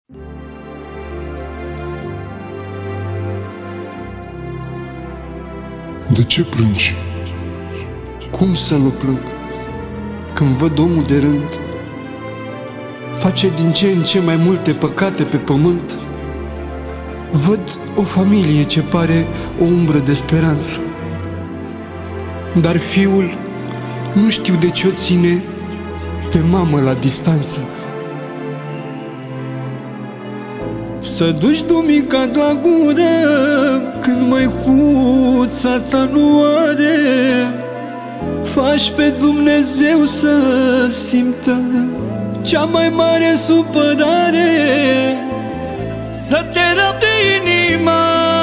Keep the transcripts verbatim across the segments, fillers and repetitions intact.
De ce plângi? Cum să nu plâng? Când văd omul de rând face din ce în ce mai multe păcate pe pământ, văd o familie ce pare o umbră de speranță, dar fiul nu știu de ce o ține pe mamă la distanță. Să duci dumica la gură când măicuța ta nu are, faci pe Dumnezeu să simtă cea mai mare supărare. Să te răbde inima,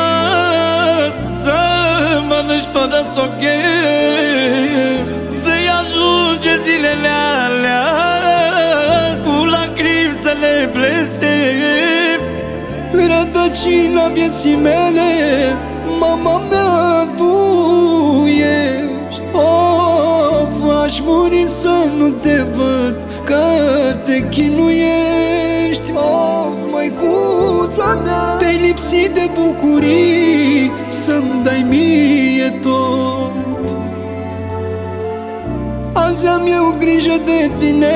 să mănânci fără soche, să-i ajunge zilele alea cu lacrimi să le blestem. Rădăcina vieții mele, mama mea, tu ești. Of, aș muri să nu te văd, că te chinuiești. Of, măicuța mea, te-ai lipsit de bucurii să-mi dai mie tot. Azi am eu grijă de tine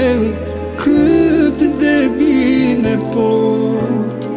cât de bine pot.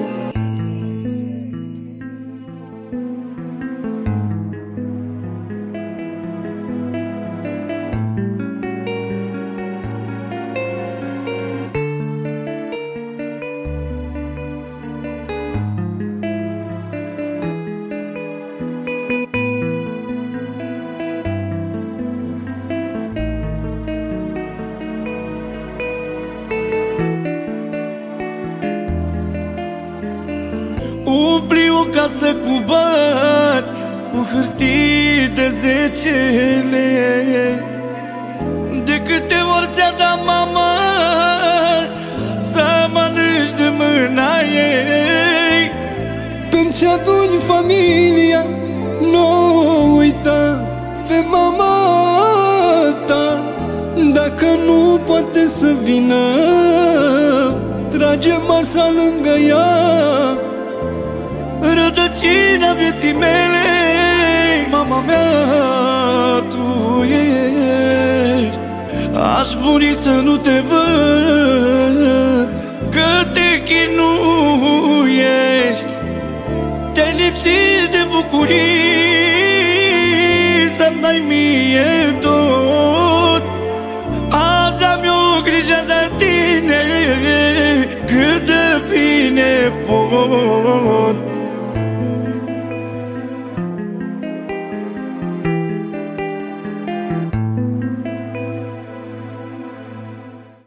Umpli o casă cu bani, cu hârtii de zecele. De câte ori ți-a dat mama să mănânci de mâna ei. Când ți-aduni familia, nu uita pe mama ta. Dacă nu poate să vină, trage masa lângă ea. Rădăcina vieții mele, mama mea, tu ești. Aș muri să nu te văd, că te chinuiești. Te-ai lipsit de bucurii să-mi dai mie tot. Azi am eu grijă de tine cât de bine pot.